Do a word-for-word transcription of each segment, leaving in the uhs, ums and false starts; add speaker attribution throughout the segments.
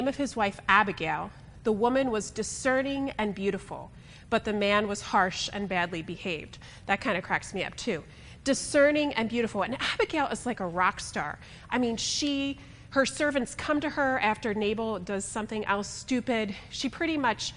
Speaker 1: of his wife Abigail, the woman was discerning and beautiful, but the man was harsh and badly behaved. That kind of cracks me up too. Discerning and beautiful. And Abigail is like a rock star. I mean, she, her servants come to her after Nabal does something else stupid. She pretty much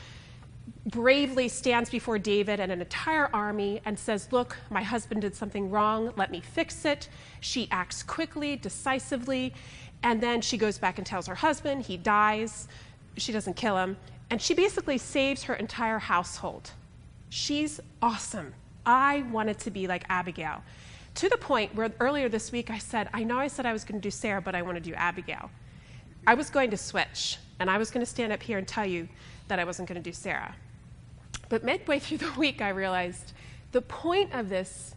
Speaker 1: bravely stands before David and an entire army and says, look, my husband did something wrong. Let me fix it. She acts quickly, decisively. And then she goes back and tells her husband. He dies. She doesn't kill him. And she basically saves her entire household. She's awesome. I wanted to be like Abigail, to the point where earlier this week I said, I know I said I was going to do Sarah, but I want to do Abigail. I was going to switch, and I was going to stand up here and tell you that I wasn't going to do Sarah. But midway through the week, I realized the point of this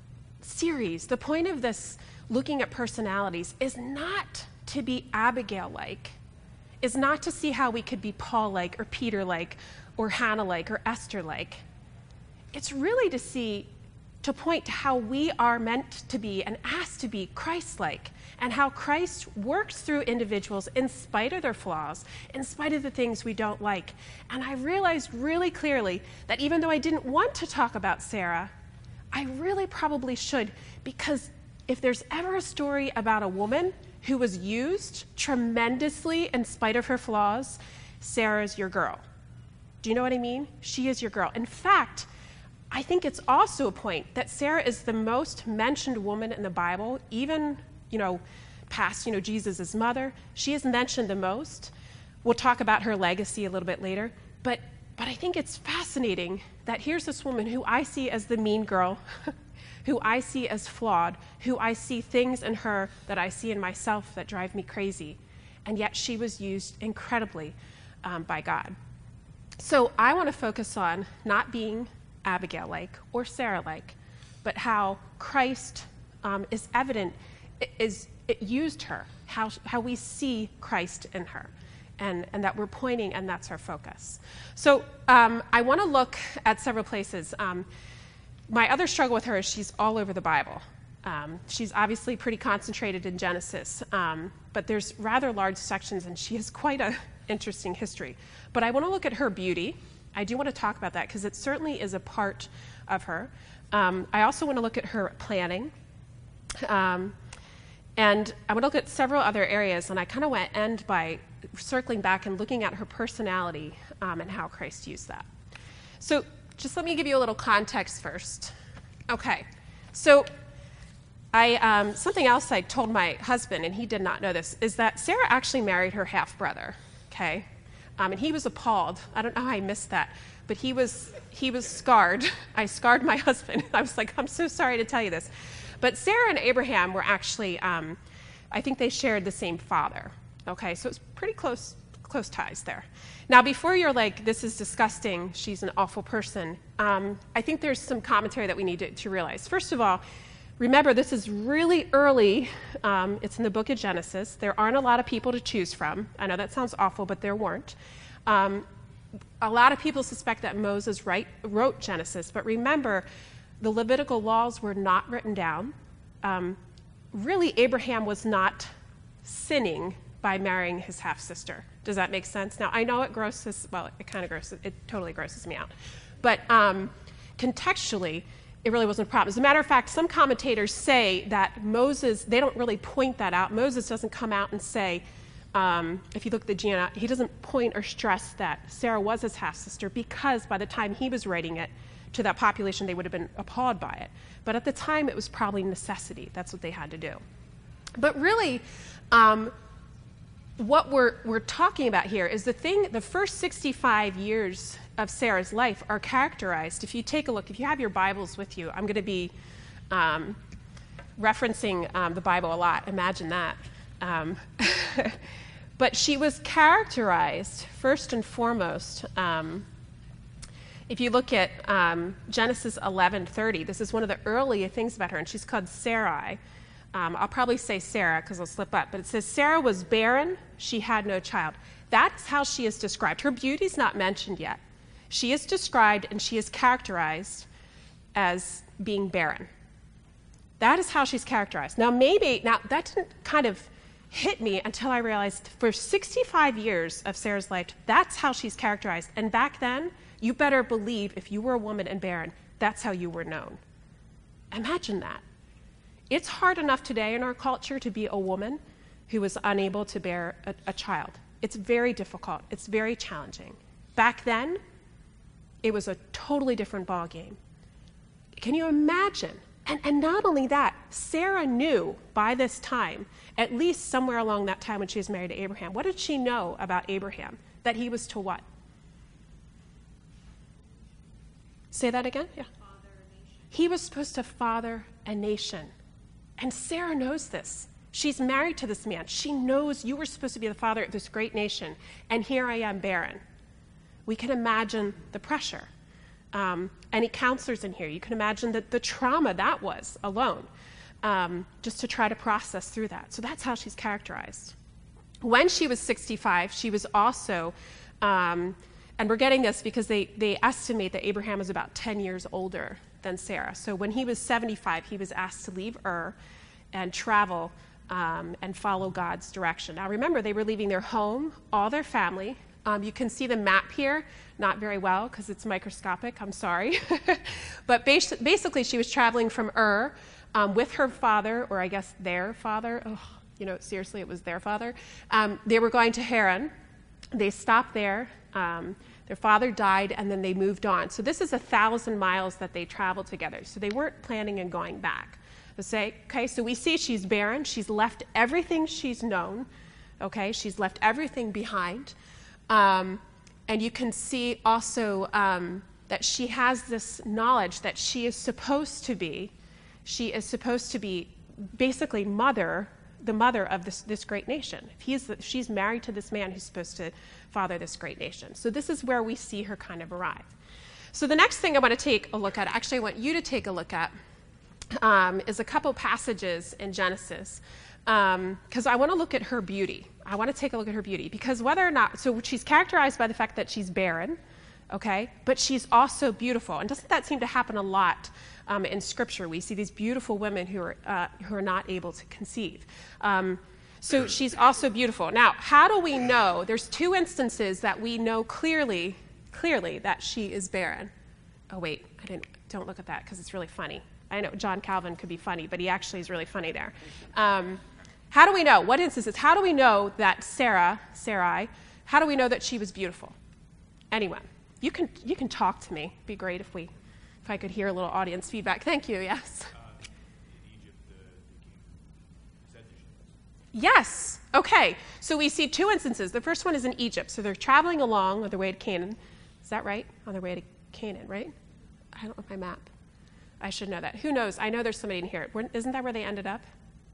Speaker 1: series, the point of this looking at personalities is not to be Abigail-like, is not to see how we could be Paul-like or Peter-like or Hannah-like or Esther-like. It's really to see, to point to how we are meant to be and asked to be Christ-like, and how Christ works through individuals in spite of their flaws, in spite of the things we don't like. And I realized really clearly that even though I didn't want to talk about Sarah, I really probably should, because if there's ever a story about a woman who was used tremendously in spite of her flaws, Sarah's your girl. Do you know what I mean? She is your girl. In fact, I think it's also a point that Sarah is the most mentioned woman in the Bible, even, you know, past, you know, Jesus' mother. She is mentioned the most. We'll talk about her legacy a little bit later. But, but I think it's fascinating that here's this woman who I see as the mean girl, who I see as flawed, who I see things in her that I see in myself that drive me crazy. And yet she was used incredibly um, by God. So I want to focus on not being Abigail-like or Sarah-like, but how Christ um, is evident, is it used her, how, how we see Christ in her, and, and that we're pointing, and that's our focus. So um, I want to look at several places. Um, my other struggle with her is she's all over the Bible. Um, she's obviously pretty concentrated in Genesis, um, but there's rather large sections, and she has quite an interesting history. But I want to look at her beauty. I do want to talk about that because it certainly is a part of her. Um, I also want to look at her planning. Um, and I want to look at several other areas, and I kind of want to end by circling back and looking at her personality um, and how Christ used that. So just let me give you a little context first. Okay, so I um, something else I told my husband, and he did not know this, is that Sarah actually married her half-brother, okay? Um, and he was appalled. I don't know how I missed that, but he was he was scarred. I scarred my husband. I was like, I'm so sorry to tell you this. But Sarah and Abraham were actually, um, I think they shared the same father. Okay, so it's pretty close close ties there. Now, before you're like, this is disgusting, she's an awful person, um, I think there's some commentary that we need to, to realize. First of all, remember, this is really early. Um, it's in the book of Genesis. There aren't a lot of people to choose from. I know that sounds awful, but there weren't. Um, a lot of people suspect that Moses write, wrote Genesis, but remember, the Levitical laws were not written down. Um, really, Abraham was not sinning by marrying his half-sister. Does that make sense? Now, I know it grosses, well, it kind of grosses, it totally grosses me out. But um, contextually, it really wasn't a problem. As a matter of fact, some commentators say that Moses, they don't really point that out. Moses doesn't come out and say, um, if you look at the genealogy, he doesn't point or stress that Sarah was his half-sister, because by the time he was writing it to that population, they would have been appalled by it. But at the time, it was probably necessity. That's what they had to do. But really, um, what we're, we're talking about here is the thing, the first sixty-five years of Sarah's life are characterized. If you take a look, if you have your Bibles with you, I'm going to be um, referencing um, the Bible a lot. Imagine that. Um, but she was characterized, first and foremost, um, if you look at um, Genesis eleven thirty, this is one of the earlier things about her, and she's called Sarai. Um, I'll probably say Sarah because I'll slip up, but it says Sarah was barren, she had no child. That's how she is described. Her beauty's not mentioned yet. She is described and she is characterized as being barren. That is how she's characterized. Now maybe, now that didn't kind of hit me until I realized for sixty-five years of Sarah's life, that's how she's characterized. And back then, you better believe if you were a woman and barren, that's how you were known. Imagine that. It's hard enough today in our culture to be a woman who is unable to bear a, a child. It's very difficult. It's very challenging. Back then, it was a totally different ballgame. Can you imagine? And, and not only that, Sarah knew by this time, at least somewhere along that time when she was married to Abraham, what did she know about Abraham? That he was to what? Say that again? Yeah.
Speaker 2: Father a nation.
Speaker 1: He was supposed to father a nation. And Sarah knows this. She's married to this man. She knows you were supposed to be the father of this great nation, and here I am barren. We can imagine the pressure. Um, any counselors in here, you can imagine that the trauma that was alone, um, just to try to process through that. So that's how she's characterized. When she was sixty-five, she was also, um, and we're getting this because they, they estimate that Abraham was about ten years older than Sarah. So when he was seventy-five, he was asked to leave Ur and travel um, and follow God's direction. Now remember, they were leaving their home, all their family. Um, you can see the map here, not very well because it's microscopic, I'm sorry. But bas- basically she was traveling from Ur um, with her father, or I guess their father. Oh, you know, seriously, it was their father. Um, they were going to Haran. They stopped there. Um, their father died, and then they moved on. So this is a thousand miles that they traveled together. So they weren't planning on going back. They say, okay, so we see she's barren. She's left everything she's known. Okay, she's left everything behind. Um, and you can see also um, that she has this knowledge that she is supposed to be, she is supposed to be basically mother, the mother of this, this great nation. If he's, she's married to this man who's supposed to father this great nation. So this is where we see her kind of arrive. So the next thing I want to take a look at, actually I want you to take a look at, um, is a couple passages in Genesis. Because um, I want to look at her beauty. I want to take a look at her beauty. Because whether or not, so she's characterized by the fact that she's barren, okay, but she's also beautiful. And doesn't that seem to happen a lot um, in Scripture? We see these beautiful women who are, uh, who are not able to conceive. Um, so she's also beautiful. Now, how do we know? There's two instances that we know clearly, clearly that she is barren. Oh, wait, I didn't, don't look at that because it's really funny. I know John Calvin could be funny, but he actually is really funny there. Um, how do we know? What instances? How do we know that Sarah, Sarai, how do we know that she was beautiful? Anyone? You can you can talk to me. It'd be great if we, if I could hear a little audience feedback. Thank you. Yes.
Speaker 3: Uh, in Egypt, the, the king said that she was.
Speaker 1: Yes. Okay. So we see two instances. The first one is in Egypt. So they're traveling along on their way to Canaan. Is that right? On their way to Canaan, right? I don't know my map. I should know that. Who knows? I know there's somebody in here. Isn't that where they ended up?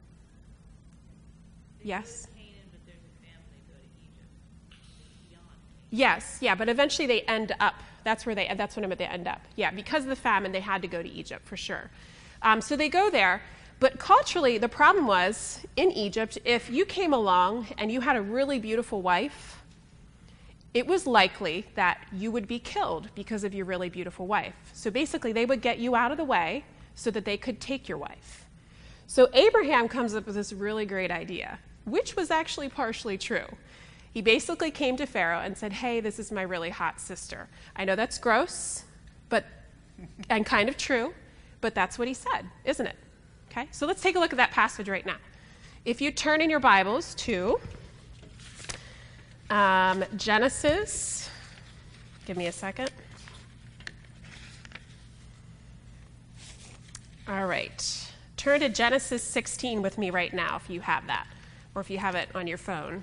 Speaker 2: They
Speaker 1: Yes.
Speaker 2: go to Canaan, but there's a family go to Egypt beyond Canaan.
Speaker 1: Yes, yeah, but eventually they end up. That's where they. That's when they end up. Yeah, because of the famine, they had to go to Egypt for sure. Um, so they go there, but culturally, the problem was in Egypt, if you came along and you had a really beautiful wife, it was likely that you would be killed because of your really beautiful wife. So basically, they would get you out of the way so that they could take your wife. So Abraham comes up with this really great idea, which was actually partially true. He basically came to Pharaoh and said, hey, this is my really hot sister. I know that's gross, but and kind of true, but that's what he said, isn't it? Okay, so let's take a look at that passage right now. If you turn in your Bibles to Um, Genesis, give me a second. All right, turn to Genesis sixteen with me right now if you have that, or if you have it on your phone.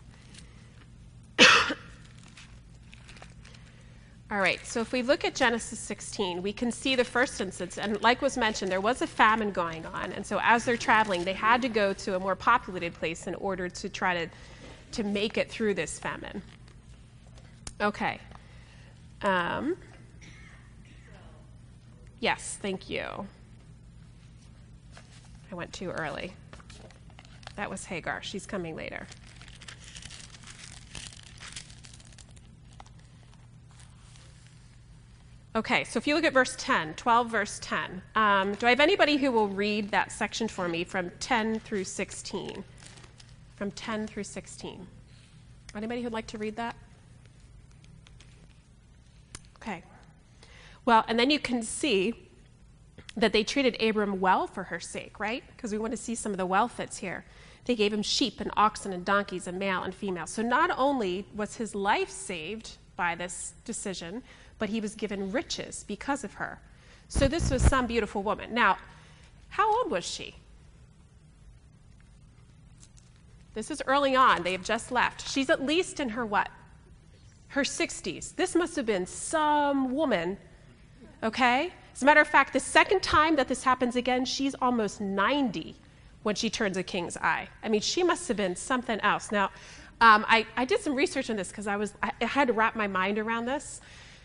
Speaker 1: All right, so if we look at Genesis sixteen, we can see the first instance, and like was mentioned, there was a famine going on, and so as they're traveling, they had to go to a more populated place in order to try to to make it through this famine. Okay. Um, yes, thank you. I went too early. That was Hagar. She's coming later. Okay, so if you look at verse ten, twelve verse ten, um, do I have anybody who will read that section for me from ten through sixteen? from ten through sixteen. Anybody who'd like to read that? Okay. Well, and then you can see that they treated Abram well for her sake, right? Because we want to see some of the wealth that's here. They gave him sheep and oxen and donkeys and male and female. So not only was his life saved by this decision, but he was given riches because of her. So this was some beautiful woman. Now, how old was she? This is early on. They have just left. She's at least in her what? Her sixties. This must have been some woman, okay? As a matter of fact, the second time that this happens again, she's almost ninety when she turns a king's eye. I mean, she must have been something else. Now, um, I, I did some research on this because I was I, I had to wrap my mind around this.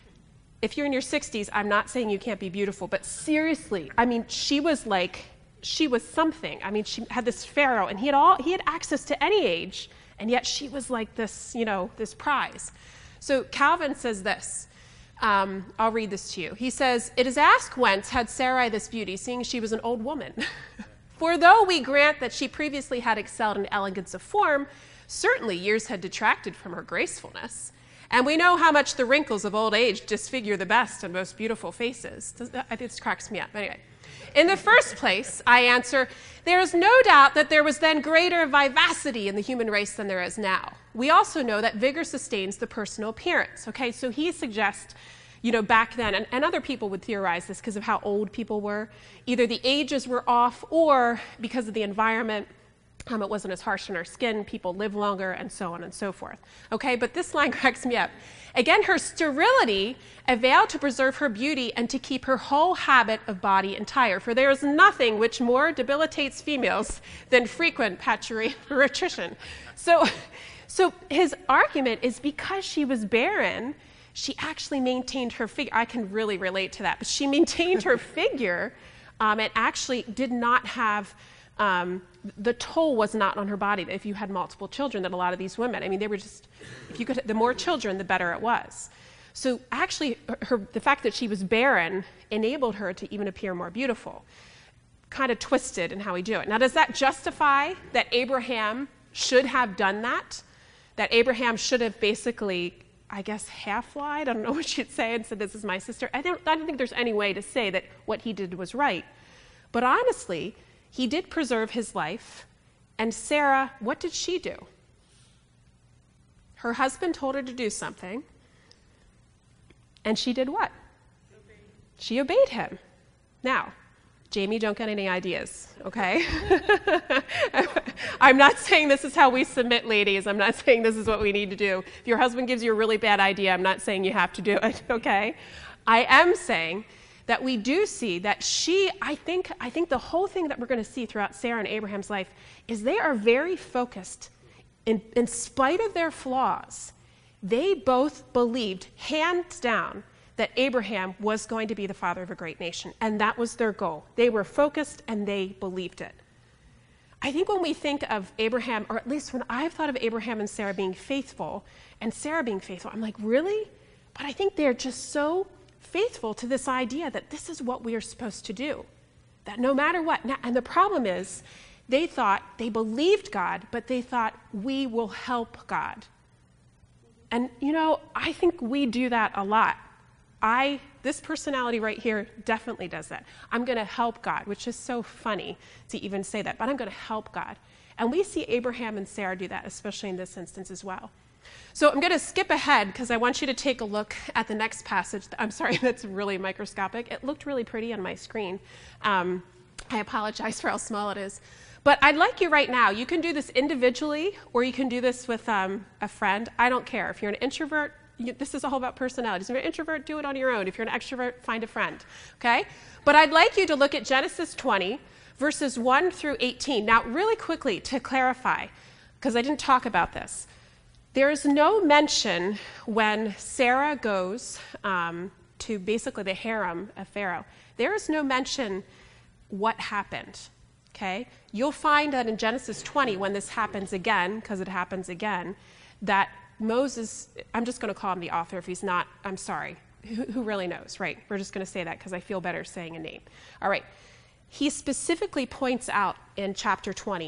Speaker 1: If you're in your sixties, I'm not saying you can't be beautiful, but seriously, I mean, she was like, she was something. I mean, she had this pharaoh, and he had all he had access to any age, and yet she was like this, you know, this prize. So Calvin says this. Um, I'll read this to you. He says, "It is asked whence had Sarai this beauty, seeing she was an old woman. For though we grant that she previously had excelled in elegance of form, certainly years had detracted from her gracefulness. And we know how much the wrinkles of old age disfigure the best and most beautiful faces." I think this cracks me up. Anyway, in the first place, I answer, there is no doubt that there was then greater vivacity in the human race than there is now. We also know that vigor sustains the personal appearance. Okay, so he suggests, you know, back then, and, and other people would theorize this because of how old people were. Either the ages were off, or because of the environment, um, it wasn't as harsh on our skin, people live longer, and so on and so forth. Okay, but this line cracks me up. Again, her sterility availed to preserve her beauty and to keep her whole habit of body entire. For there is nothing which more debilitates females than frequent patriarchal. So, so his argument is because she was barren, she actually maintained her figure. I can really relate to that, but she maintained her figure um, and actually did not have, um, the toll was not on her body. If you had multiple children, that a lot of these women, I mean, they were just, if you could, the more children, the better it was. So actually, her, the fact that she was barren enabled her to even appear more beautiful. Kind of twisted in how we do it. Now, does that justify that Abraham should have done that? That Abraham should have basically, I guess, half lied? I don't know what you'd say and said, this is my sister. I don't, I don't think there's any way to say that what he did was right. But honestly, he did preserve his life. And Sarah, what did she do? Her husband told her to do something. And she did what? Obeyed. She obeyed him. Now, Jamie, don't get any ideas, okay? I'm not saying this is how we submit, ladies. I'm not saying this is what we need to do. If your husband gives you a really bad idea, I'm not saying you have to do it, okay? I am saying that we do see that she, I think, I think the whole thing that we're going to see throughout Sarah and Abraham's life is they are very focused. In, in spite of their flaws, they both believed, hands down, that Abraham was going to be the father of a great nation, and that was their goal. They were focused, and they believed it. I think when we think of Abraham, or at least when I've thought of Abraham and Sarah being faithful, and Sarah being faithful, I'm like, really? But I think they're just so faithful to this idea that this is what we are supposed to do, that no matter what. Now, and the problem is, they thought, they believed God, but they thought, we will help God. And, you know, I think we do that a lot. I, this personality right here definitely does that. I'm going to help God, which is so funny to even say that, but I'm going to help God. And we see Abraham and Sarah do that, especially in this instance as well. So I'm going to skip ahead because I want you to take a look at the next passage. I'm sorry, that's really microscopic. It looked really pretty on my screen. Um, I apologize for how small it is. But I'd like you right now, you can do this individually or you can do this with um, a friend. I don't care. If you're an introvert, you, this is all about personalities. If you're an introvert, do it on your own. If you're an extrovert, find a friend. Okay? But I'd like you to look at Genesis twenty, verses one through eighteen. Now, really quickly, to clarify, because I didn't talk about this, there is no mention when Sarah goes um, to basically the harem of Pharaoh. There is no mention what happened. Okay? You'll find that in Genesis twenty, when this happens again, because it happens again, that Moses, I'm just going to call him the author if he's not, I'm sorry, who, who really knows, right? We're just going to say that because I feel better saying a name. All right. He specifically points out in chapter twenty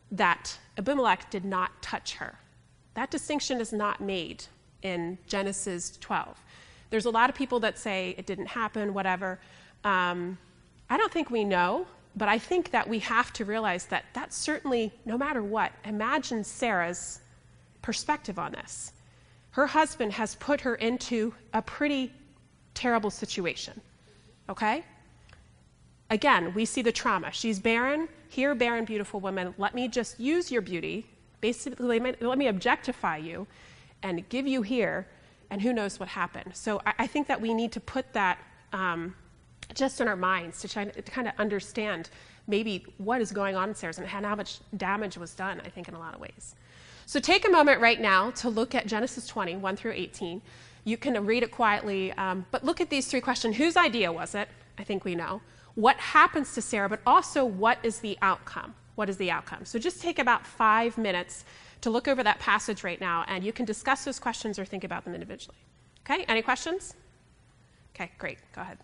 Speaker 1: that Abimelech did not touch her. That distinction is not made in Genesis twelve. There's a lot of people that say it didn't happen, whatever. Um, I don't think we know, but I think that we have to realize that that's certainly, no matter what, imagine Sarah's perspective on this. Her husband has put her into a pretty terrible situation, okay? Again, we see the trauma. She's barren. Here, barren, beautiful woman, let me just use your beauty. Basically, let me objectify you and give you here, and who knows what happened. So I, I think that we need to put that um, just in our minds to try to kind of understand maybe what is going on in Sarah's and how much damage was done, I think, in a lot of ways. So take a moment right now to look at Genesis twenty, one through eighteen. You can read it quietly, um, but look at these three questions. Whose idea was it? I think we know. What happens to Sarah, but also what is the outcome? What is the outcome? So just take about five minutes to look over that passage right now, and you can discuss those questions or think about them individually. Okay, any questions? Okay, great, go ahead.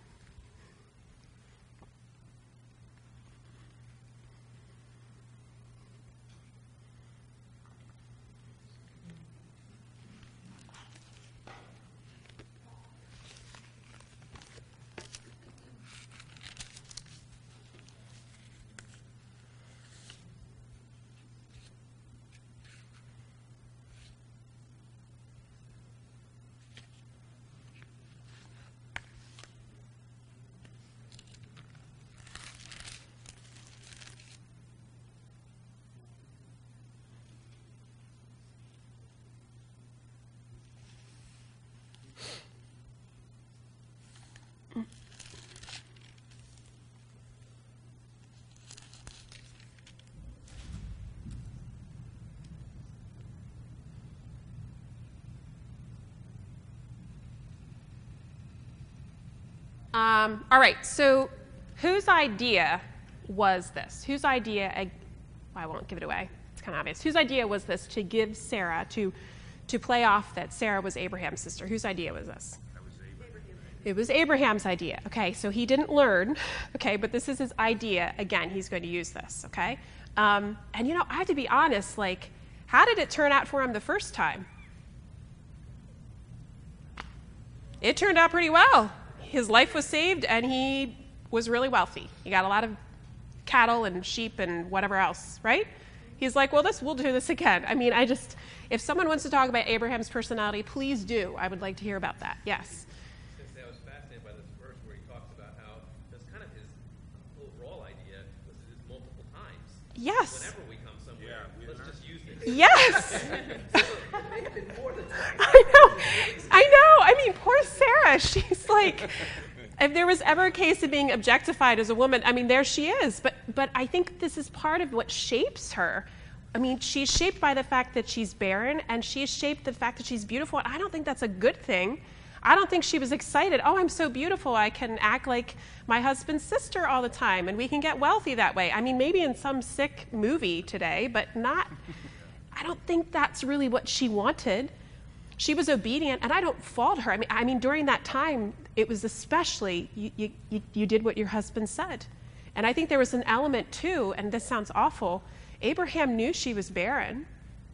Speaker 1: Um, all right, so whose idea was this? Whose idea, I, well, I won't give it away, it's kind of obvious. Whose idea was this to give Sarah, to, to play off that Sarah was Abraham's sister? Whose idea was this?
Speaker 3: That was Abraham.
Speaker 1: It was Abraham's idea. Okay, so he didn't learn, okay, but this is his idea. Again, he's going to use this, okay? Um, and, you know, I have to be honest, like, how did it turn out for him the first time? It turned out pretty well. His life was saved, and he was really wealthy. He got a lot of cattle and sheep and whatever else, right? He's like, well, this we'll do this again. I mean, I just, if someone wants to talk about Abraham's personality, please do. I would like to hear about that. Yes?
Speaker 4: I was fascinated by this verse where he talks about how that's kind of his overall idea was his multiple times.
Speaker 1: Yes.
Speaker 4: Whenever we come somewhere,
Speaker 3: Yeah, we
Speaker 4: let's
Speaker 3: learn.
Speaker 4: just use this.
Speaker 1: Yes.
Speaker 4: It may have been more than twice.
Speaker 1: I know. I know. I mean, poor Sarah. She's like, if there was ever a case of being objectified as a woman, I mean, there she is. But but I think this is part of what shapes her. I mean, she's shaped by the fact that she's barren, and she's shaped the fact that she's beautiful. And I don't think that's a good thing. I don't think she was excited. Oh, I'm so beautiful. I can act like my husband's sister all the time, and we can get wealthy that way. I mean, maybe in some sick movie today, but not. I don't think that's really what she wanted. She was obedient, and I don't fault her. I mean, I mean, during that time, it was especially you, you, you, you did what your husband said. And I think there was an element too, and this sounds awful, Abraham knew she was barren.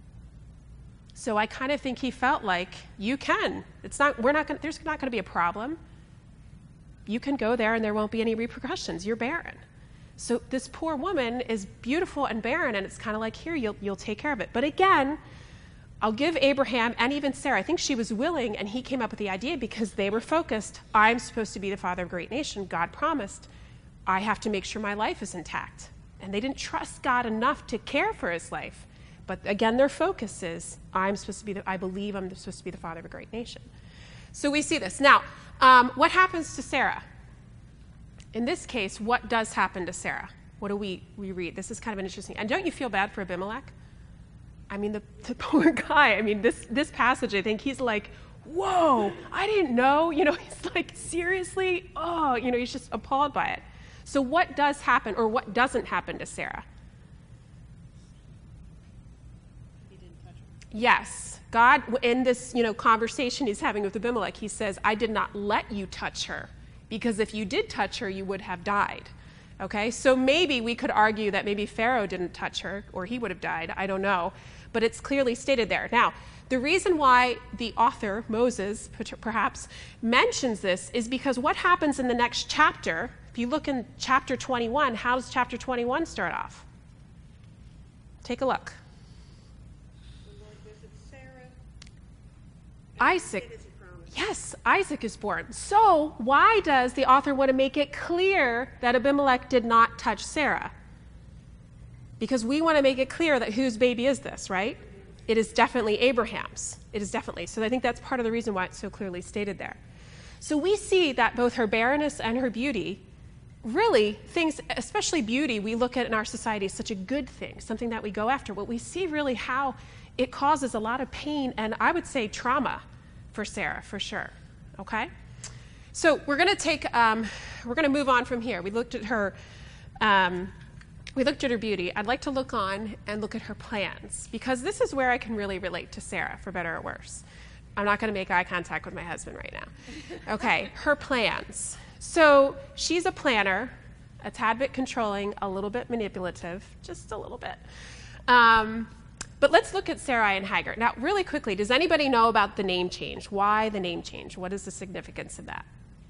Speaker 1: So I kind of think he felt like, you can. It's not, we're not going, there's not going to be a problem. You can go there and there won't be any repercussions. You're barren. So this poor woman is beautiful and barren, and it's kind of like, here, you'll, you'll take care of it. But again, I'll give Abraham and even Sarah, I think she was willing, and he came up with the idea because they were focused. I'm supposed to be the father of a great nation. God promised. I have to make sure my life is intact. And they didn't trust God enough to care for his life. But again, their focus is, I'm supposed to be, the, I believe I'm supposed to be the father of a great nation. So we see this. Now, um, what happens to Sarah? In this case, what does happen to Sarah? What do we, we read? This is kind of an interesting, and don't you feel bad for Abimelech? I mean, the, the poor guy, I mean, this, this passage, I think he's like, whoa, I didn't know. You know, he's like, seriously? Oh, you know, he's just appalled by it. So what does happen, or what doesn't happen to Sarah?
Speaker 2: He didn't touch her.
Speaker 1: Yes. God, in this, you know, conversation he's having with Abimelech, he says, I did not let you touch her, because if you did touch her, you would have died. Okay, so maybe we could argue that maybe Pharaoh didn't touch her, or he would have died. I don't know. But it's clearly stated there. Now, the reason why the author, Moses, perhaps, mentions this is because what happens in the next chapter, if you look in chapter twenty-one, how does chapter twenty-one start off? Take a look.
Speaker 5: The Lord visits Sarah.
Speaker 1: Isaac.
Speaker 5: It is a promise.
Speaker 1: Yes, Isaac is born. So why does the author want to make it clear that Abimelech did not touch Sarah? Because we want to make it clear that whose baby is this, right? It is definitely Abraham's. It is definitely. So I think that's part of the reason why it's so clearly stated there. So we see that both her barrenness and her beauty, really things, especially beauty, we look at in our society as such a good thing, something that we go after. But we see really how it causes a lot of pain and I would say trauma for Sarah, for sure. Okay? So we're going to take, um, we're going to move on from here. We looked at her, um, we looked at her beauty. I'd like to look on and look at her plans because this is where I can really relate to Sarah, for better or worse. I'm not going to make eye contact with my husband right now. Okay, her plans. So she's a planner, a tad bit controlling, a little bit manipulative, just a little bit. Um, but let's look at Sarai and Hagar. Now, really quickly, does anybody know about the name change? Why the name change? What is the significance of that?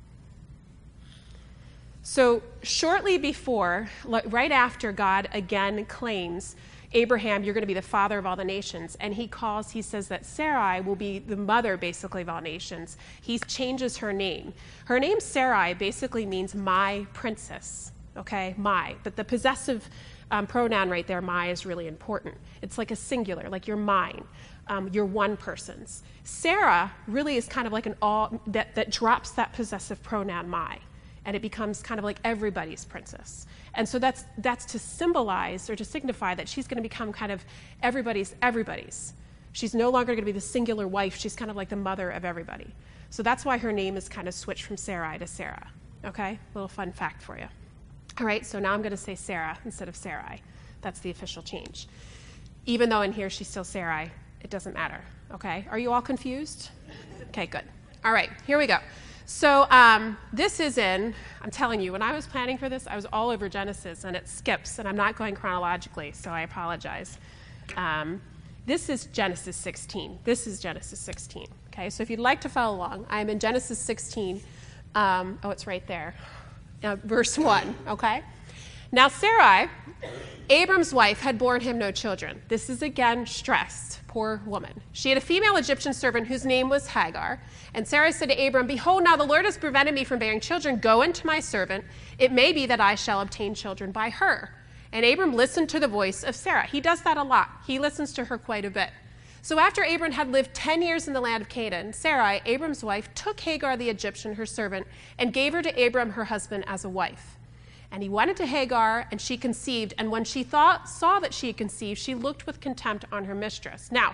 Speaker 1: So shortly before, right after God again claims, Abraham, you're going to be the father of all the nations. And he calls, he says that Sarai will be the mother, basically, of all nations. He changes her name. Her name, Sarai, basically means my princess, okay, my. But the possessive um, pronoun right there, my, is really important. It's like a singular, like you're mine. Um, you're one person's. Sarah really is kind of like an all, that, that drops that possessive pronoun, my. And it becomes kind of like everybody's princess. And so that's that's to symbolize or to signify that she's going to become kind of everybody's everybody's. She's no longer going to be the singular wife. She's kind of like the mother of everybody. So that's why her name is kind of switched from Sarai to Sarah. Okay? Little fun fact for you. All right, so now I'm going to say Sarah instead of Sarai. That's the official change. Even though in here she's still Sarai, it doesn't matter. Okay? Are you all confused? Okay, good. All right, here we go. So um, this is in, I'm telling you, when I was planning for this, I was all over Genesis, and it skips, and I'm not going chronologically, so I apologize. Um, this is Genesis sixteen. This is Genesis sixteen. Okay, so if you'd like to follow along, I'm in Genesis sixteen. Um, oh, it's right there. Uh, verse one, okay? Now Sarai, Abram's wife, had borne him no children. This is again stressed. Poor woman. She had a female Egyptian servant whose name was Hagar. And Sarai said to Abram, "Behold, now the Lord has prevented me from bearing children. Go into my servant. It may be that I shall obtain children by her." And Abram listened to the voice of Sarah. He does that a lot. He listens to her quite a bit. So after Abram had lived ten years in the land of Canaan, Sarai, Abram's wife, took Hagar the Egyptian, her servant, and gave her to Abram, her husband, as a wife. And he went into Hagar, and she conceived. And when she thought, saw that she had conceived, she looked with contempt on her mistress. Now,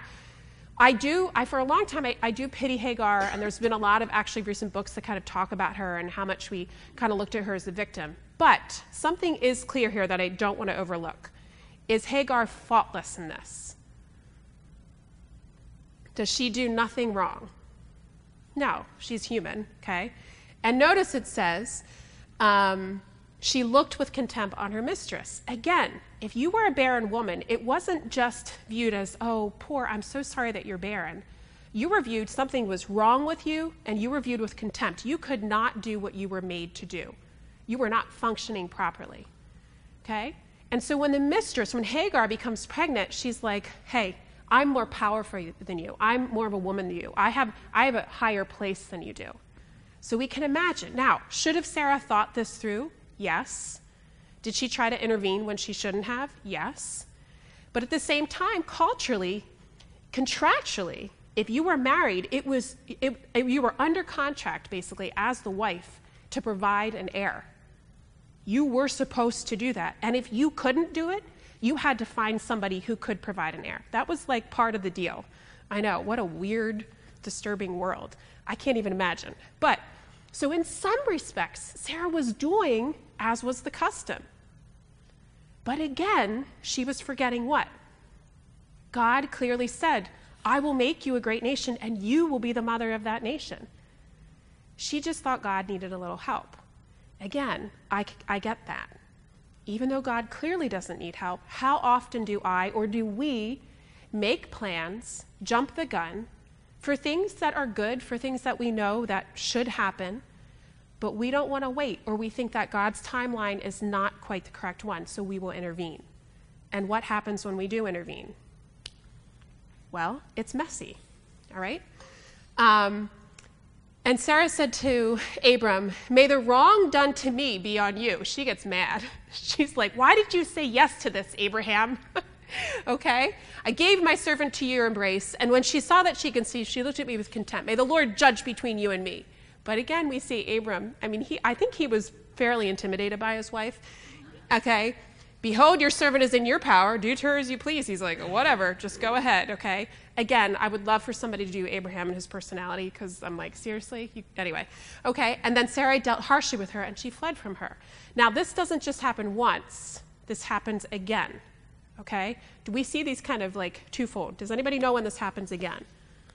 Speaker 1: I do, I for a long time, I, I do pity Hagar, and there's been a lot of actually recent books that kind of talk about her and how much we kind of looked at her as a victim. But something is clear here that I don't want to overlook. Is Hagar faultless in this? Does she do nothing wrong? No, she's human, okay? And notice it says, um, she looked with contempt on her mistress. Again, if you were a barren woman, it wasn't just viewed as, oh, poor, I'm so sorry that you're barren. You were viewed, something was wrong with you, and you were viewed with contempt. You could not do what you were made to do. You were not functioning properly, okay? And so when the mistress, when Hagar becomes pregnant, she's like, hey, I'm more powerful than you. I'm more of a woman than you. I have, I have a higher place than you do. So we can imagine. Now, should have Sarah thought this through? Yes. Did she try to intervene when she shouldn't have? Yes. But at the same time, culturally, contractually, if you were married, it was it, it, you were under contract, basically, as the wife, to provide an heir. You were supposed to do that. And if you couldn't do it, you had to find somebody who could provide an heir. That was like part of the deal. I know, what a weird, disturbing world. I can't even imagine. But, so in some respects, Sarah was doing as was the custom. But again, she was forgetting what? God clearly said, I will make you a great nation, and you will be the mother of that nation. She just thought God needed a little help. Again, I, I get that. even though God clearly doesn't need help, how often do I or do we make plans, jump the gun, for things that are good, for things that we know that should happen, but we don't want to wait, or we think that God's timeline is not quite the correct one, so we will intervene. And what happens when we do intervene? Well, it's messy, all right? Um, and Sarah said to Abram, may the wrong done to me be on you. She gets mad. She's like, why did you say yes to this, Abraham? Okay? I gave my servant to your embrace, and when she saw that she conceived, she looked at me with contempt. May the Lord judge between you and me. But again, we see Abram, I mean, he, I think he was fairly intimidated by his wife. Okay? Behold, your servant is in your power. Do to her as you please. He's like, whatever, just go ahead, okay? Again, I would love for somebody to do Abraham and his personality, because I'm like, seriously? You, anyway, okay. And then Sarai dealt harshly with her, and she fled from her. Now, this doesn't just happen once. This happens again, okay? Do we see these kind of like twofold? Does anybody know when this happens again?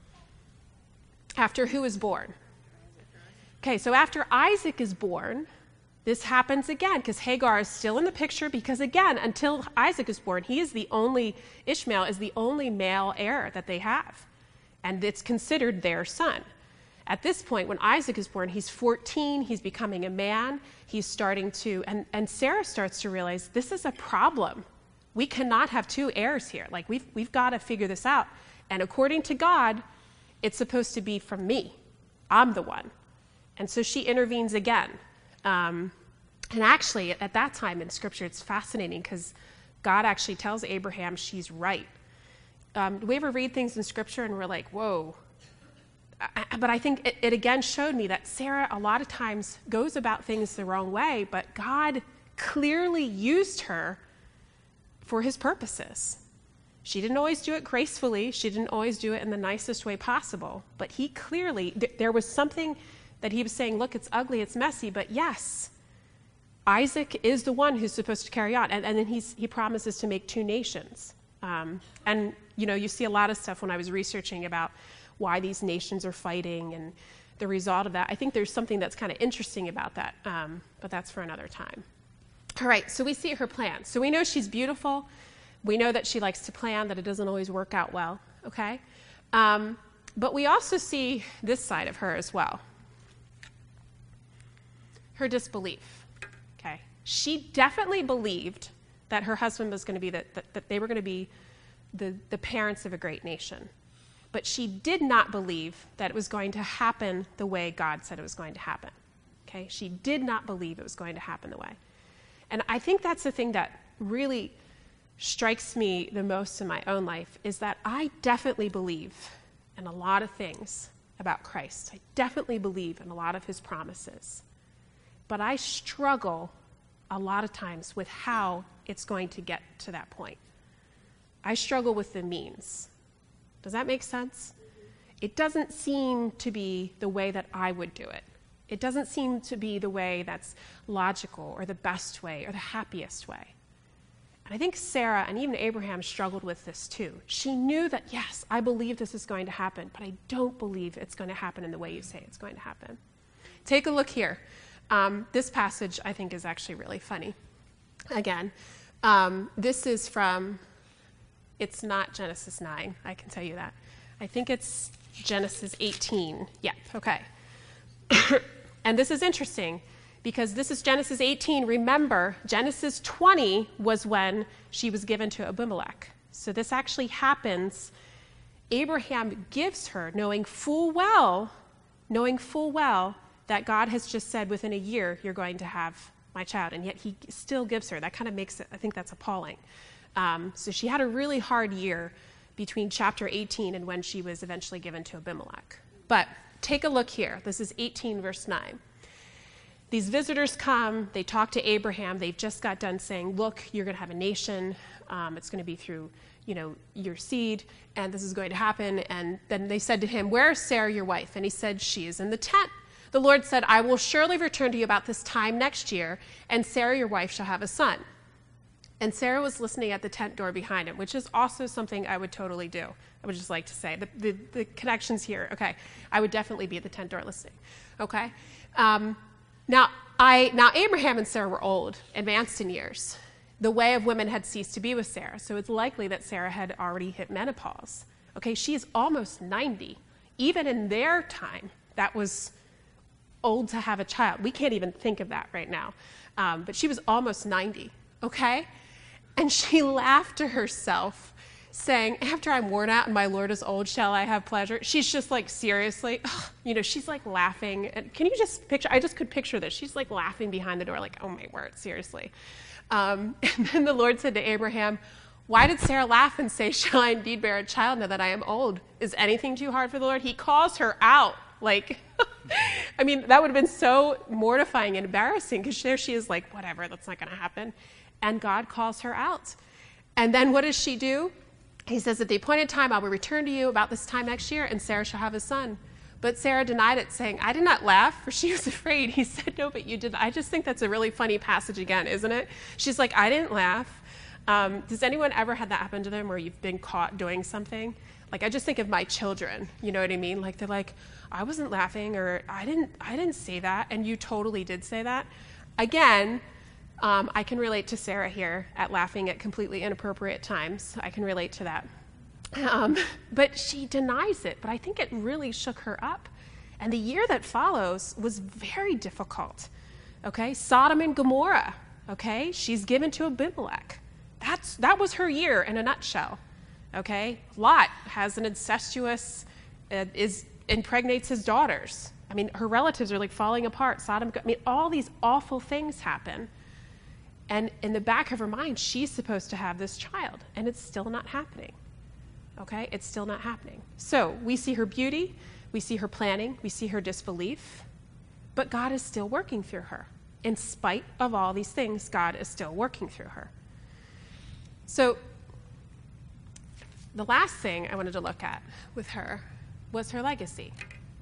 Speaker 1: After who is born? Okay, so after Isaac is born, this happens again, because Hagar is still in the picture, because again, until Isaac is born, he is the only, Ishmael is the only male heir that they have, and it's considered their son. At this point, when Isaac is born, he's fourteen, he's becoming a man, he's starting to, and, and Sarah starts to realize this is a problem. We cannot have two heirs here. Like, we've, we've got to figure this out. And according to God, it's supposed to be from me. I'm the one. And so she intervenes again. Um, and actually, at that time in Scripture, it's fascinating because God actually tells Abraham she's right. Um, do we ever read things in Scripture and we're like, whoa? I, but I think it, it again showed me that Sarah a lot of times goes about things the wrong way, but God clearly used her for his purposes. She didn't always do it gracefully. She didn't always do it in the nicest way possible. But he clearly, th- there was something that he was saying, look, it's ugly, it's messy, but yes, Isaac is the one who's supposed to carry on. And, and then he's, he promises to make two nations. Um, and, you know, you see a lot of stuff when I was researching about why these nations are fighting and the result of that. I think there's something that's kind of interesting about that, um, but that's for another time. All right, so we see her plan. So we know she's beautiful. We know that she likes to plan, that it doesn't always work out well, okay? Um, but we also see this side of her as well. Her disbelief, okay? She definitely believed that her husband was going to be, the, that, that they were going to be the, the parents of a great nation. But she did not believe that it was going to happen the way God said it was going to happen, okay? She did not believe it was going to happen the way. And I think that's the thing that really strikes me the most in my own life, is that I definitely believe in a lot of things about Christ. I definitely believe in a lot of his promises. But I struggle a lot of times with how it's going to get to that point. I struggle with the means. Does that make sense? It doesn't seem to be the way that I would do it. It doesn't seem to be the way that's logical or the best way or the happiest way. And I think Sarah and even Abraham struggled with this too. She knew that, yes, I believe this is going to happen, but I don't believe it's going to happen in the way you say it's going to happen. Take a look here. Um, this passage, I think, is actually really funny. Again, um, this is from, it's not Genesis nine, I can tell you that. I think it's Genesis eighteen. Yeah, okay. And this is interesting because this is Genesis eighteen. Remember, Genesis twenty was when she was given to Abimelech. So this actually happens. Abraham gives her, knowing full well, knowing full well that God has just said within a year you're going to have my child, and yet he still gives her. That kind of makes it, I think that's appalling. Um, so she had a really hard year between chapter eighteen and when she was eventually given to Abimelech. But take a look here. This is eighteen, verse nine. These visitors come, they talk to Abraham. They've just got done saying, look, you're going to have a nation. Um, it's going to be through, you know, your seed, and this is going to happen. And then they said to him, where is Sarah, your wife? And he said, she is in the tent. The Lord said, I will surely return to you about this time next year, and Sarah, your wife, shall have a son. And Sarah was listening at the tent door behind him, which is also something I would totally do. I would just like to say, the, the, the connections here, okay. I would definitely be at the tent door listening, okay. Um, Now, I, now Abraham and Sarah were old, advanced in years. The way of women had ceased to be with Sarah, so it's likely that Sarah had already hit menopause. Okay, she is almost ninety. Even in their time, that was old to have a child. We can't even think of that right now. Um, but she was almost ninety, okay? And she laughed to herself, saying, after I'm worn out and my Lord is old, shall I have pleasure? She's just like, seriously? Ugh. You know, she's like laughing. And can you just picture, I just could picture this. She's like laughing behind the door, like, oh my word, seriously. Um, and then the Lord said to Abraham, why did Sarah laugh and say, shall I indeed bear a child now that I am old? Is anything too hard for the Lord? He calls her out. Like, I mean, that would have been so mortifying and embarrassing because there she is like, whatever, that's not going to happen. And God calls her out. And then what does she do? He says, at the appointed time, I will return to you about this time next year, and Sarah shall have a son. But Sarah denied it, saying, I did not laugh, for she was afraid. He said, no, but you did. I just think that's a really funny passage again, isn't it? She's like, I didn't laugh. Um, does anyone ever have that happen to them where you've been caught doing something? Like, I just think of my children, you know what I mean? Like, they're like, I wasn't laughing, or I didn't, I didn't say that, and you totally did say that. Again, um, I can relate to Sarah here at laughing at completely inappropriate times. I can relate to that. Um, but she denies it, but I think it really shook her up. And the year that follows was very difficult, okay? Sodom and Gomorrah, okay? She's given to Abimelech. That's, that was her year in a nutshell, okay? Lot has an incestuous, uh, is impregnates his daughters. I mean, her relatives are like falling apart. Sodom, I mean, all these awful things happen. And in the back of her mind, she's supposed to have this child, and it's still not happening. Okay, it's still not happening. So we see her beauty, we see her planning, we see her disbelief, but God is still working through her. In spite of all these things, God is still working through her. So the last thing I wanted to look at with her was her legacy.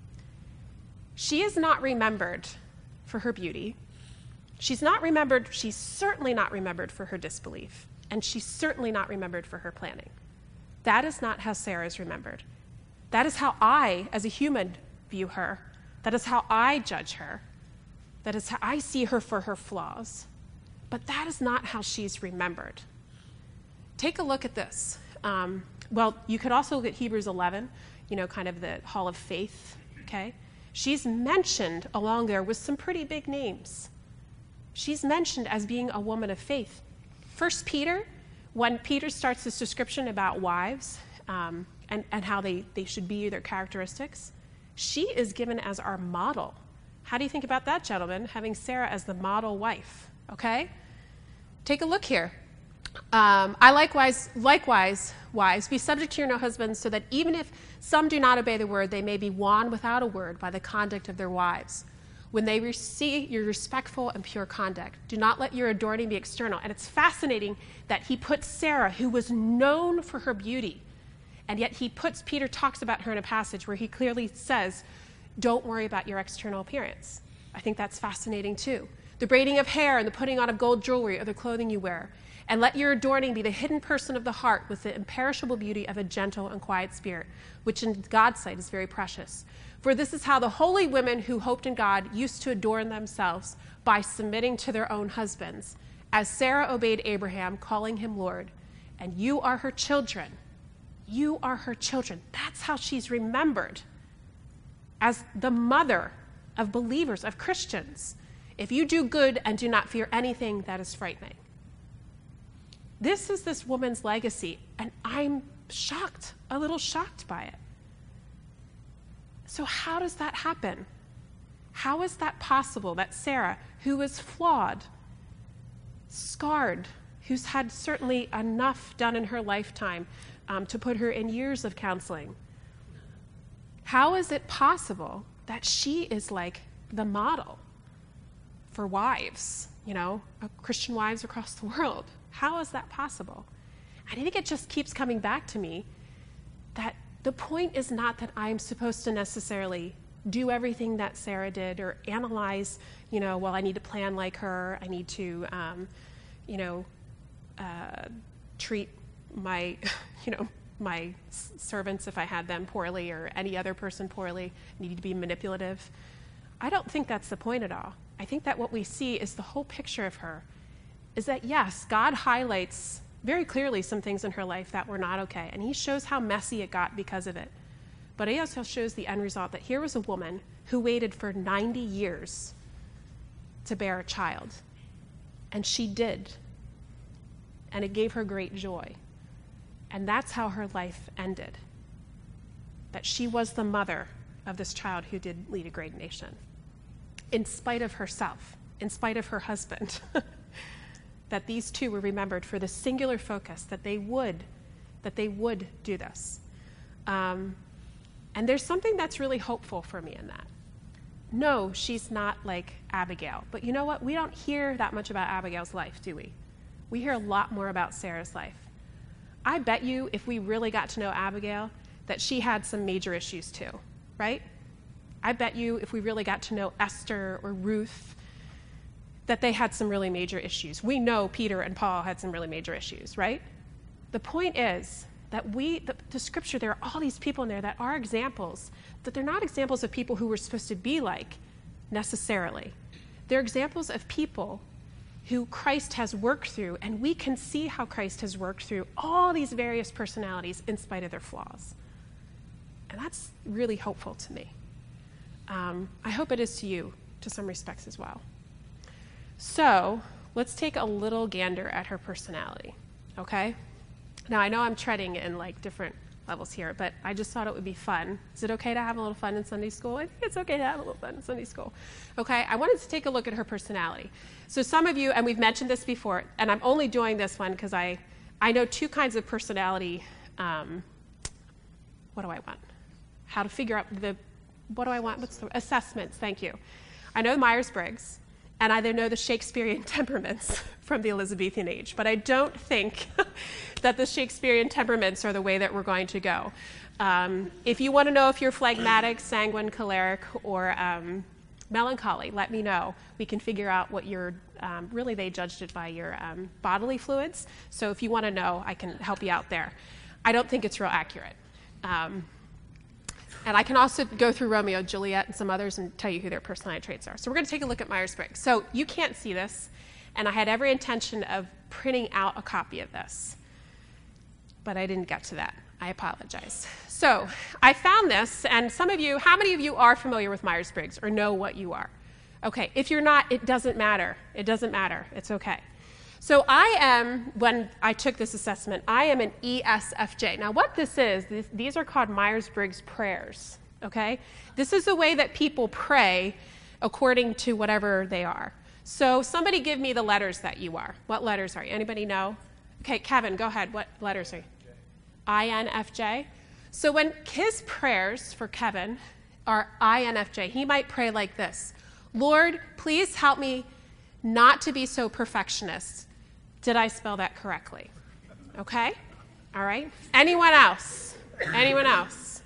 Speaker 1: She is not remembered for her beauty. She's not remembered, she's certainly not remembered for her disbelief, and she's certainly not remembered for her planning. That is not how Sarah is remembered. That is how I, as a human, view her. That is how I judge her. That is how I see her for her flaws. But that is not how she's remembered. Take a look at this. Um, well, you could also look at Hebrews eleven, you know, kind of the hall of faith, okay? She's mentioned along there with some pretty big names. She's mentioned as being a woman of faith. First Peter, when Peter starts this description about wives um, and, and how they, they should be, their characteristics, she is given as our model. How do you think about that, gentlemen, having Sarah as the model wife, okay? Take a look here. Um, I likewise, likewise, wives, be subject to your own husbands, so that even if some do not obey the word, they may be won without a word by the conduct of their wives. When they see your respectful and pure conduct, do not let your adorning be external. And it's fascinating that he puts Sarah, who was known for her beauty, and yet he puts, Peter talks about her in a passage where he clearly says, don't worry about your external appearance. I think that's fascinating too. The braiding of hair and the putting on of gold jewelry or the clothing you wear. And let your adorning be the hidden person of the heart with the imperishable beauty of a gentle and quiet spirit, which in God's sight is very precious. For this is how the holy women who hoped in God used to adorn themselves, by submitting to their own husbands, as Sarah obeyed Abraham, calling him Lord. And you are her children. You are her children. That's how she's remembered, as the mother of believers, of Christians. If you do good and do not fear anything, that is frightening. This is this woman's legacy, and I'm shocked, a little shocked by it. So how does that happen? How is that possible that Sarah, who is flawed, scarred, who's had certainly enough done in her lifetime um, to put her in years of counseling, how is it possible that she is like the model for wives, you know, Christian wives across the world? How is that possible? And I think it just keeps coming back to me that the point is not that I'm supposed to necessarily do everything that Sarah did or analyze, you know, well, I need to plan like her. I need to, um, you know, uh, treat my, you know, my servants, if I had them, poorly, or any other person poorly. I need to be manipulative. I don't think that's the point at all. I think that what we see is the whole picture of her is that, yes, God highlights very clearly some things in her life that were not okay, and he shows how messy it got because of it. But he also shows the end result, that here was a woman who waited for ninety years to bear a child, and she did, and it gave her great joy. And that's how her life ended, that she was the mother of this child who did lead a great nation, in spite of herself, in spite of her husband, that these two were remembered for the singular focus that they would, that they would do this. Um, and there's something that's really hopeful for me in that. No, she's not like Abigail. But you know what? We don't hear that much about Abigail's life, do we? We hear a lot more about Sarah's life. I bet you if we really got to know Abigail, that she had some major issues too, right? I bet you if we really got to know Esther or Ruth, that they had some really major issues. We know Peter and Paul had some really major issues, right? The point is that we, the, the scripture, there are all these people in there that are examples, that they're not examples of people who we're supposed to be like necessarily. They're examples of people who Christ has worked through, and we can see how Christ has worked through all these various personalities in spite of their flaws. And that's really hopeful to me. Um, I hope it is to you, to some respects as well. So let's take a little gander at her personality, okay? Now, I know I'm treading in like different levels here, but I just thought it would be fun. Is it okay to have a little fun in Sunday school? I think it's okay to have a little fun in Sunday school. Okay, I wanted to take a look at her personality. So some of you, and we've mentioned this before, and I'm only doing this one because I, I know two kinds of personality, um, what do I want? How to figure out the, what do I want? What's the, assessments, thank you. I know Myers-Briggs, and I know the Shakespearean temperaments from the Elizabethan age, but I don't think that the Shakespearean temperaments are the way that we're going to go. Um, if you want to know if you're phlegmatic, sanguine, choleric, or um, melancholy, let me know. We can figure out what your, um, really they judged it by your um, bodily fluids, so if you want to know, I can help you out there. I don't think it's real accurate. Um, And I can also go through Romeo, Juliet, and some others and tell you who their personality traits are. So we're going to take a look at Myers-Briggs. So you can't see this, and I had every intention of printing out a copy of this, but I didn't get to that. I apologize. So I found this, and some of you, how many of you are familiar with Myers-Briggs or know what you are? Okay, if you're not, it doesn't matter. It doesn't matter. It's okay. So I am, when I took this assessment, I am an E S F J. Now what this is, this, these are called Myers-Briggs prayers, okay? This is the way that people pray according to whatever they are. So somebody give me the letters that you are. What letters are you? Anybody know? Okay, Kevin, go ahead. What letters are you? I N F J. So when his prayers for Kevin are I N F J, he might pray like this: Lord, please help me not to be so perfectionist. Did I spell that correctly? Okay? All right. Anyone else? Anyone else?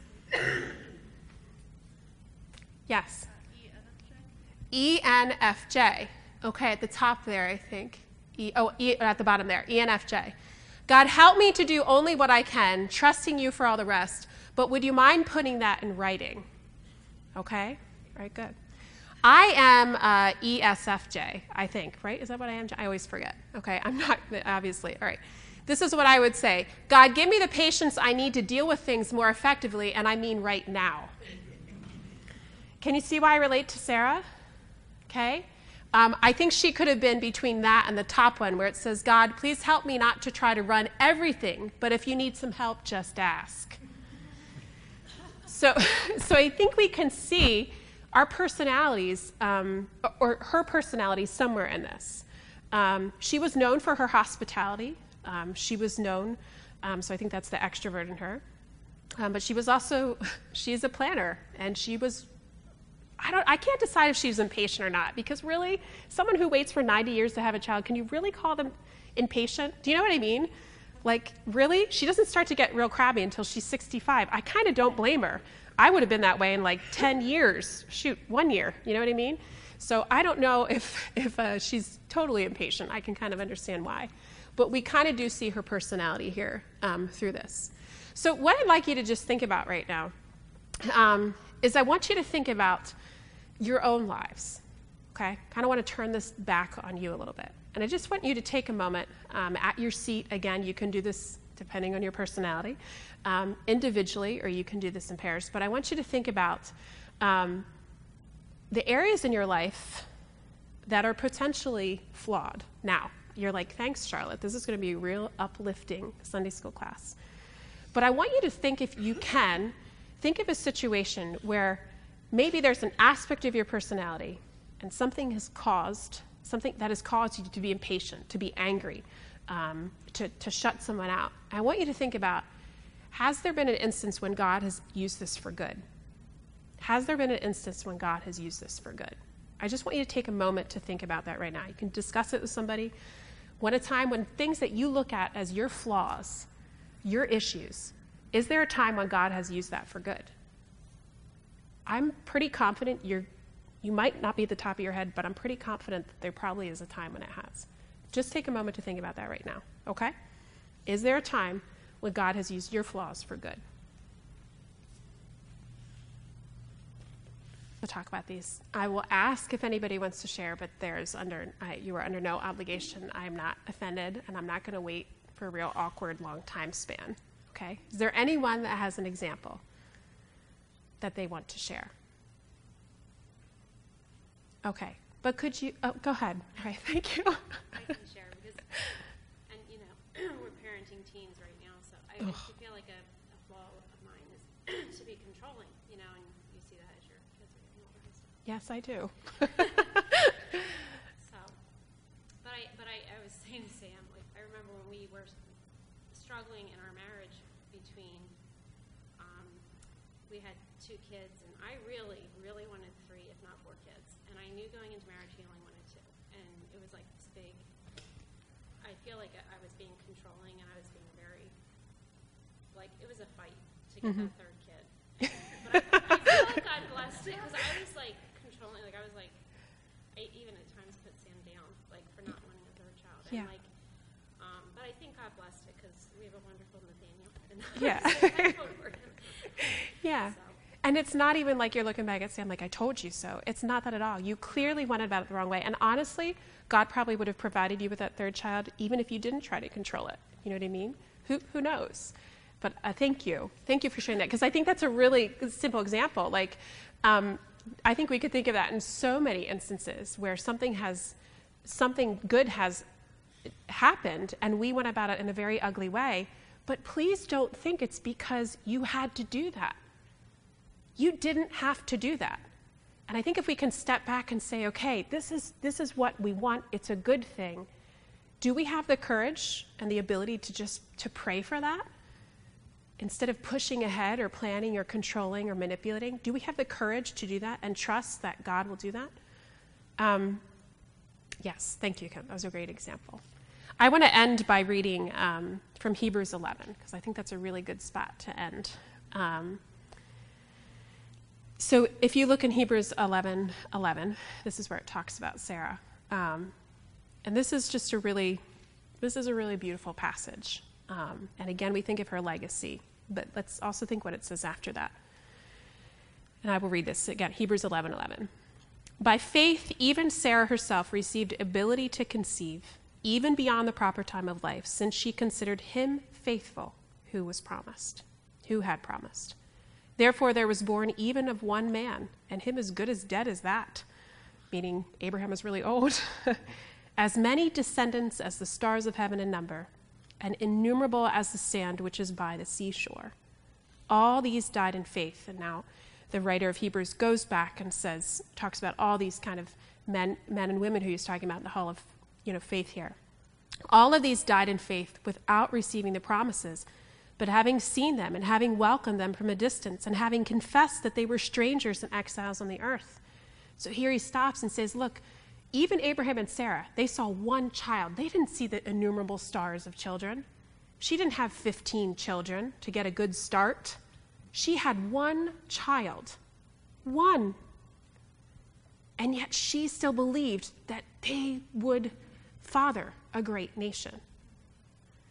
Speaker 1: Yes? E N F J. Okay, at the top there, I think. E, oh, e, at the bottom there, E N F J. God, help me to do only what I can, trusting you for all the rest, but would you mind putting that in writing? Okay? All right, good. I am uh, E S F J, I think, right? Is that what I am? I always forget. Okay, I'm not, obviously. All right. This is what I would say. God, give me the patience I need to deal with things more effectively, and I mean right now. Can you see why I relate to Sarah? Okay. Um, I think she could have been between that and the top one where it says, God, please help me not to try to run everything, but if you need some help, just ask. So, so I think we can see our personalities, um, or her personality somewhere in this. Um, she was known for her hospitality. Um, she was known, um, so I think that's the extrovert in her. Um, but she was also, she's a planner, and she was, I don't, I can't decide if she's impatient or not, because really, someone who waits for ninety years to have a child, can you really call them impatient? Do you know what I mean? Like, really? She doesn't start to get real crabby until she's sixty-five. I kind of don't blame her. I would have been that way in like ten years. Shoot, one year. You know what I mean? So I don't know if, if uh, she's totally impatient. I can kind of understand why. But we kind of do see her personality here um, through this. So what I'd like you to just think about right now um, is I want you to think about your own lives. okay? Kind of want to turn this back on you a little bit. And I just want you to take a moment um, at your seat. Again, you can do this depending on your personality, um, individually, or you can do this in pairs. But I want you to think about um, the areas in your life that are potentially flawed. Now, you're like, thanks, Charlotte. This is going to be a real uplifting Sunday school class. But I want you to think, if you can, think of a situation where maybe there's an aspect of your personality and something has caused, something that has caused you to be impatient, to be angry, um, to, to shut someone out. I want you to think about, has there been an instance when God has used this for good? Has there been an instance when God has used this for good? I just want you to take a moment to think about that right now. You can discuss it with somebody. When a time when things that you look at as your flaws, your issues, is there a time when God has used that for good? I'm pretty confident you're, you might not be at the top of your head, but I'm pretty confident that there probably is a time when it has. Just take a moment to think about that right now, okay? Is there a time when God has used your flaws for good? We'll talk about these. I will ask if anybody wants to share, but there's under I, you are under no obligation. I am not offended, and I'm not going to wait for a real awkward long time span, okay? Is there anyone that has an example that they want to share? Okay, but could you, oh, go ahead. All right, thank you.
Speaker 6: I can share because, and you know, we're parenting teens right now, so I, I feel like a, a flaw of mine is to be controlling, you know, and you see that as your kids are getting older and stuff.
Speaker 1: Yes, I do.
Speaker 6: So, but I, but I, I was saying to Sam, like, I remember when we were struggling in our marriage between, um, we had two kids, and I really, really wanted three, if not four kids. And I knew going into marriage he only wanted two. And it was like this big, I feel like I was being controlling, and I was being very, like, it was a fight to get
Speaker 1: Mhm.
Speaker 6: that third kid. And, but I, I feel like God blessed it, because I was like controlling, like I was like, I even at times put Sam down, like for not wanting a third child. And
Speaker 1: Yeah.
Speaker 6: like, um, but I think God blessed it, because we have a wonderful Nathaniel. And
Speaker 1: Yeah.
Speaker 6: so thankful for him.
Speaker 1: Yeah.
Speaker 6: So.
Speaker 1: And it's not even like you're looking back at Sam like, I told you so. It's not that at all. You clearly went about it the wrong way. And honestly, God probably would have provided you with that third child even if you didn't try to control it. You know what I mean? Who who knows? But uh, thank you. Thank you for sharing that, because I think that's a really simple example. Like, um, I think we could think of that in so many instances where something has, something good has happened and we went about it in a very ugly way. But please don't think it's because you had to do that. You didn't have to do that. And I think if we can step back and say, okay, this is this is what we want, it's a good thing. Do we have the courage and the ability to just to pray for that? Instead of pushing ahead or planning or controlling or manipulating, do we have the courage to do that and trust that God will do that? Um, yes, thank you, Kim. That was a great example. I want to end by reading um, from Hebrews eleven, because I think that's a really good spot to end. Um, so if you look in Hebrews eleven eleven, this is where it talks about Sarah. Um, and this is just a really, this is a really beautiful passage. Um, and again, we think of her legacy, but let's also think what it says after that. And I will read this again, Hebrews eleven eleven. By faith, even Sarah herself received ability to conceive, even beyond the proper time of life, since she considered him faithful who was promised, who had promised. Therefore, there was born even of one man, and him as good as dead as that, meaning Abraham is really old, as many descendants as the stars of heaven in number, and innumerable as the sand which is by the seashore. All these died in faith. And now the writer of Hebrews goes back and says, talks about all these kind of men, men and women who he's talking about in the hall of, you know, faith here. All of these died in faith without receiving the promises, but having seen them and having welcomed them from a distance and having confessed that they were strangers and exiles on the earth. So here he stops and says, look, even Abraham and Sarah, they saw one child. They didn't see the innumerable stars of children. She didn't have fifteen children to get a good start. She had one child. One. And yet she still believed that they would father a great nation.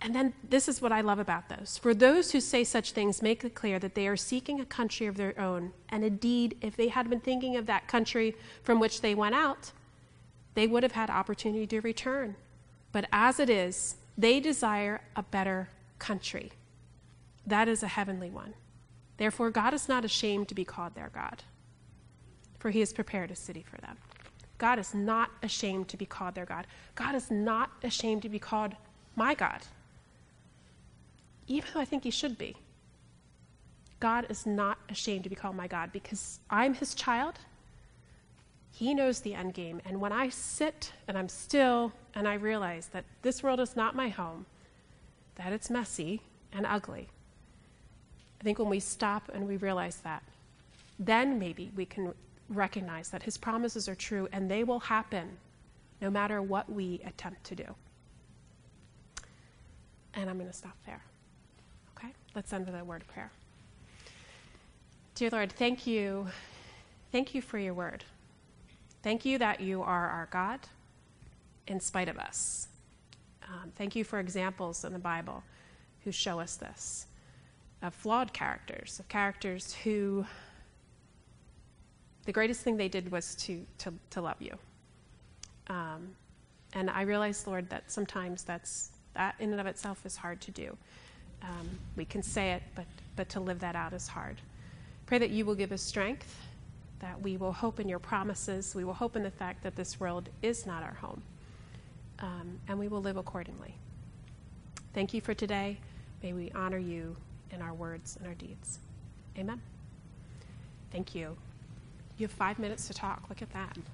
Speaker 1: And then this is what I love about those. For those who say such things make it clear that they are seeking a country of their own. And indeed, if they had been thinking of that country from which they went out, they would have had opportunity to return. But as it is, they desire a better country. That is a heavenly one. Therefore, God is not ashamed to be called their God, for he has prepared a city for them. God is not ashamed to be called their God. God is not ashamed to be called my God, even though I think he should be. God is not ashamed to be called my God because I'm his child. He knows the end game. And when I sit and I'm still and I realize that this world is not my home, that it's messy and ugly, I think when we stop and we realize that, then maybe we can recognize that his promises are true and they will happen no matter what we attempt to do. And I'm going to stop there. Okay? Let's end with a word of prayer. Dear Lord, thank you. Thank you for your word. Thank you that you are our God in spite of us. Um, thank you for examples in the Bible who show us this, of flawed characters, of characters who the greatest thing they did was to, to, to love you. Um, and I realize, Lord, that sometimes that's that in and of itself is hard to do. Um, we can say it, but, but to live that out is hard. Pray that you will give us strength, that we will hope in your promises, we will hope in the fact that this world is not our home, um, and we will live accordingly. Thank you for today. May we honor you in our words and our deeds. Amen. Thank you. You have five minutes to talk. Look at that.